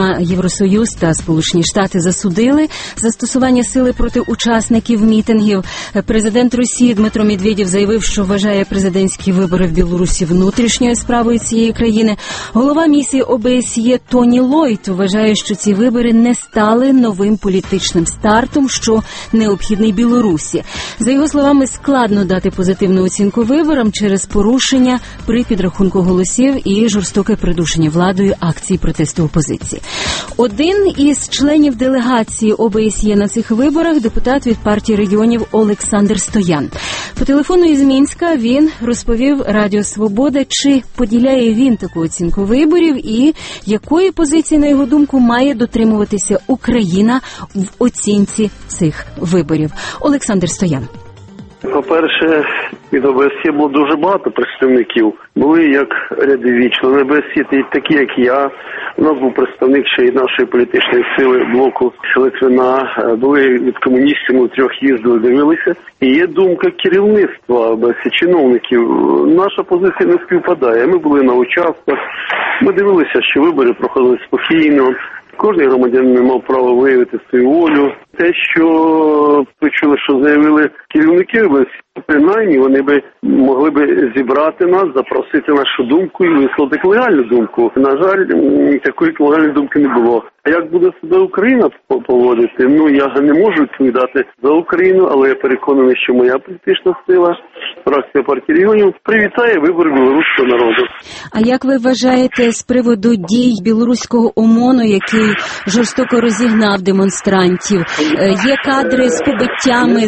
Зокрема, Євросоюз та Сполучені Штати засудили застосування сили проти учасників мітингів. Президент Росії Дмитро Медведєв заявив, що вважає президентські вибори в Білорусі внутрішньою справою цієї країни. Голова місії ОБСЄ Тоні Ллойд вважає, що ці вибори не стали новим політичним стартом, що необхідний Білорусі. За його словами, складно дати позитивну оцінку виборам через порушення при підрахунку голосів і жорстоке придушення владою акцій протесту опозиції. Один із членів делегації ОБСЄ на цих виборах – депутат від партії регіонів Олександр Стоян. По телефону із Мінська він розповів Радіо Свобода, чи поділяє він таку оцінку виборів і якої позиції, на його думку, має дотримуватися Україна в оцінці цих виборів. Олександр Стоян. По-перше, від ОБСЄ було дуже багато представників. Були як рядові члени ОБСЄ, такі як я. У нас був представник ще й нашої політичної сили блоку Литвина. Були від комуністів, ми трьох їздили, дивилися. І є думка керівництва ОБСЄ, чиновників. Наша позиція не співпадає. Ми були на участках, ми дивилися, що вибори проходили спокійно. Кожен громадянин мав право виявити свою волю. Те, що почули, що заявили керівники, принаймні вони би могли би зібрати нас, запросити нашу думку і висловити легальну думку. На жаль, такої легальної думки не було. А як буде себе Україна поводити? Я не можу відповідати за Україну, але я переконаний, що моя політична сила, фракція партії регіонів, привітає вибори білоруського народу. А як ви вважаєте з приводу дій білоруського ОМОНу, який жорстоко розігнав демонстрантів? Є кадри з побиттями?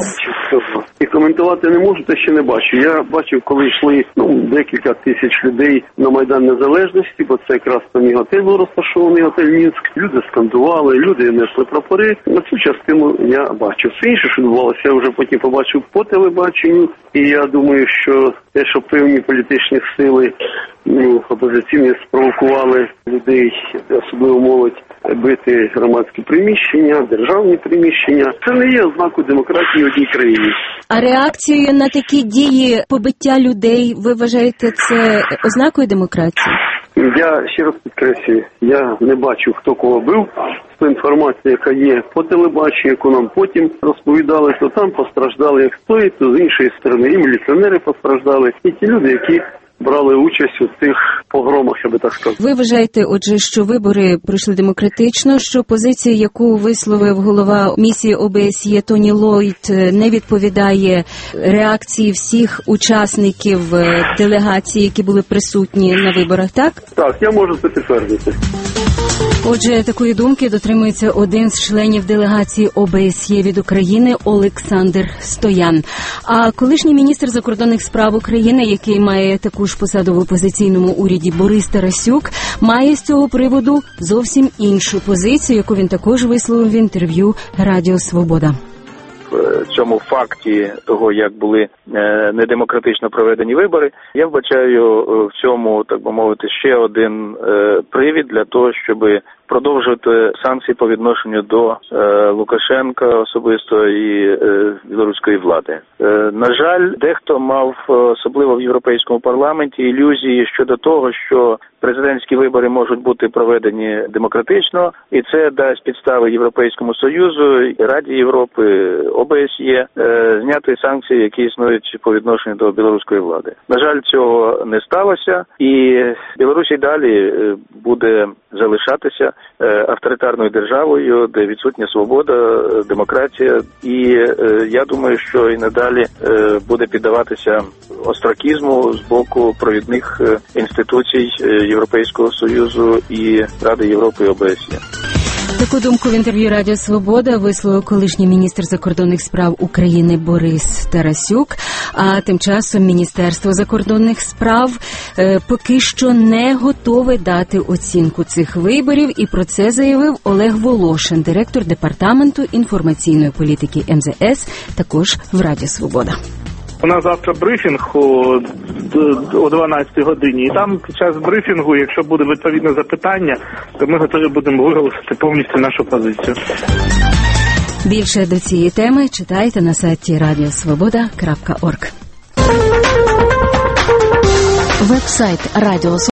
І коментувати не можу, те ще не бачу. Я бачив, коли йшли декілька тисяч людей на Майдан Незалежності, бо це якраз там і готель був розташований, готель Мінськ. Люди скандували, люди несли прапори. На цю частину я бачив. Все інше, що відбувалося, я вже потім побачив по телебаченню. І я думаю, що те, що певні політичні сили опозиційні спровокували людей, особливо молодь, бити громадські приміщення, державні приміщення, це не є ознакою демократії в одній країні. А реакцією на такі дії побиття людей, ви вважаєте, це ознакою демократії? Я ще раз підкреслюю, я не бачу, хто кого бив. З інформації, яка є по телебаченню, яку нам потім розповідали, то там постраждали як з тої, то з іншої сторони. І міліціонери постраждали, і ті люди, які брали участь у цих погромах, я би так сказав. Ви вважаєте, отже, що вибори пройшли демократично, що позиція, яку висловив голова місії ОБСЄ Тоні Ллойд, не відповідає реакції всіх учасників делегації, які були присутні на виборах, так? Так, я можу це підтвердити. Отже, такої думки дотримується один з членів делегації ОБСЄ від України Олександр Стоян. А колишній міністр закордонних справ України, який має таку ж посаду в опозиційному уряді, Борис Тарасюк, має з цього приводу зовсім іншу позицію, яку він також висловив в інтерв'ю Радіо Свобода. В цьому факті того, як були недемократично проведені вибори, я вбачаю в цьому, так би мовити, ще один привід для того, щоб продовжувати санкції по відношенню до Лукашенка особисто і білоруської влади. На жаль, дехто мав, особливо в Європейському парламенті, ілюзії щодо того, що президентські вибори можуть бути проведені демократично, і це дасть підстави Європейському Союзу, Раді Європи, ОБСЄ зняти санкції, які існують по відношенню до білоруської влади. На жаль, цього не сталося, і Білорусь і далі буде залишатися авторитарною державою, де відсутня свобода, демократія, і я думаю, що і надалі буде піддаватися остракізму з боку провідних інституцій Європейського Союзу і Ради Європи і ОБСЄ. Таку думку в інтерв'ю Радіо Свобода висловив колишній міністр закордонних справ України Борис Тарасюк. А тим часом Міністерство закордонних справ поки що не готове дати оцінку цих виборів, і про це заявив Олег Волошин, директор департаменту інформаційної політики МЗС, також в Радіо Свобода. У нас завтра брифінг о 12 годині, і там під час брифінгу, якщо буде відповідне запитання, то ми готові будемо виголосити повністю нашу позицію. Більше до цієї теми читайте на сайті radiosvoboda.org. Веб-сайт Радіо